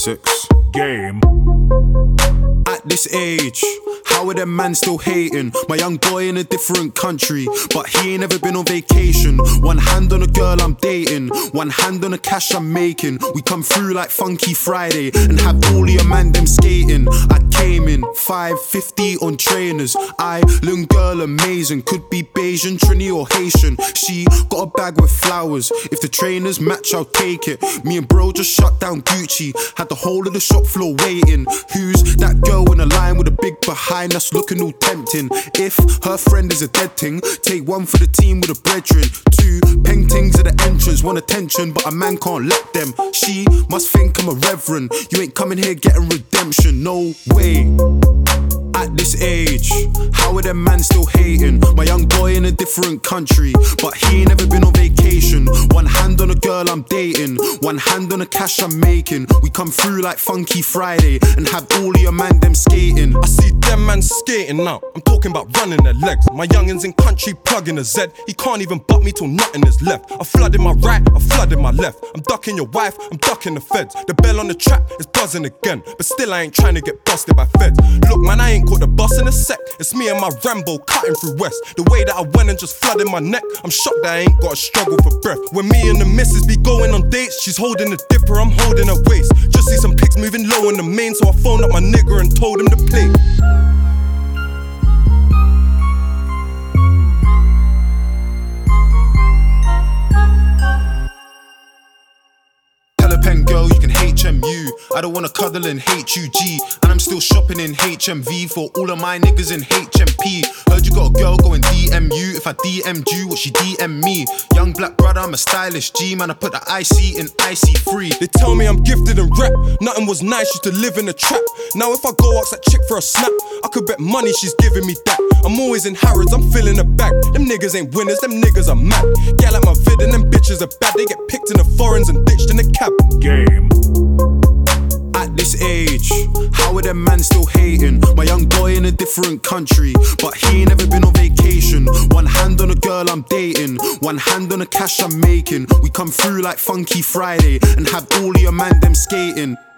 6 game. At this age, how are them man still hating? My young boy in a different country, but he ain't ever been on vacation. One hand on a girl I'm dating, one hand on the cash I'm making. We come through like Funky Friday and have all of your man them skating. I came in 550 on trainers. Island girl amazing, could be Bayesian, Trini or Haitian. She got a bag with flowers, if the trainers match I'll take it. Me and bro just shut down Gucci, had the whole of the shop floor waiting. Who's that girl in a line with a big behind us looking all tempting? If her friend is a dead thing, take one for the team with a brethren. 2 paintings at the entrance, want attention but a man can't let them. She must think I'm a reverend, you ain't coming here getting redemption, no way. At this age, how are them man still hating? My young boy in a different country, but he ain't never been on vacation. One hand on a girl I'm dating, one hand on the cash I'm making. We come through like Funky Friday and have all of your man them skating. I see them man skating now, I'm talking about running their legs. My youngins in country plugging a Z, he can't even butt me till nothing is left. I flooded my right, I flooded my left. I'm ducking your wife, I'm ducking the feds. The bell on the trap is buzzing again, but still I ain't trying to get busted by feds. Look man, I ain't caught the bus in a sec, it's me and my Rambo cutting through West. The way that I went and just flooded my neck, I'm shocked that I ain't got a struggle for breath. When me and the missus be going on dates, she's holding the dipper, I'm holding her waist. Just see some pics moving low in the main, so I phoned up my nigga and told him to play. Pen girl, you can HMU. I don't wanna cuddle in HUG, and I'm still shopping in HMV for all of my niggas in HMP. Heard you got a girl going DMU. If I DM'd you, what she DM me? Young black brother, I'm a stylish G, man. I put the IC in IC3. They tell me I'm gifted in rap, nothing was nice, used to live in a trap. Now if I go ask that chick for a snap, I could bet money she's giving me that. I'm always in Harrods, I'm filling a bag. Them niggas ain't winners, them niggas are mad. Gal like my vid and them bitches are bad. They get picked in the foreigns and ditched in the cab. Game. At this age, how are them man still hating? My young boy in a different country, but he ain't never been on vacation. One hand on a girl I'm dating, one hand on the cash I'm making. We come through like Funky Friday and have all of your man them skating.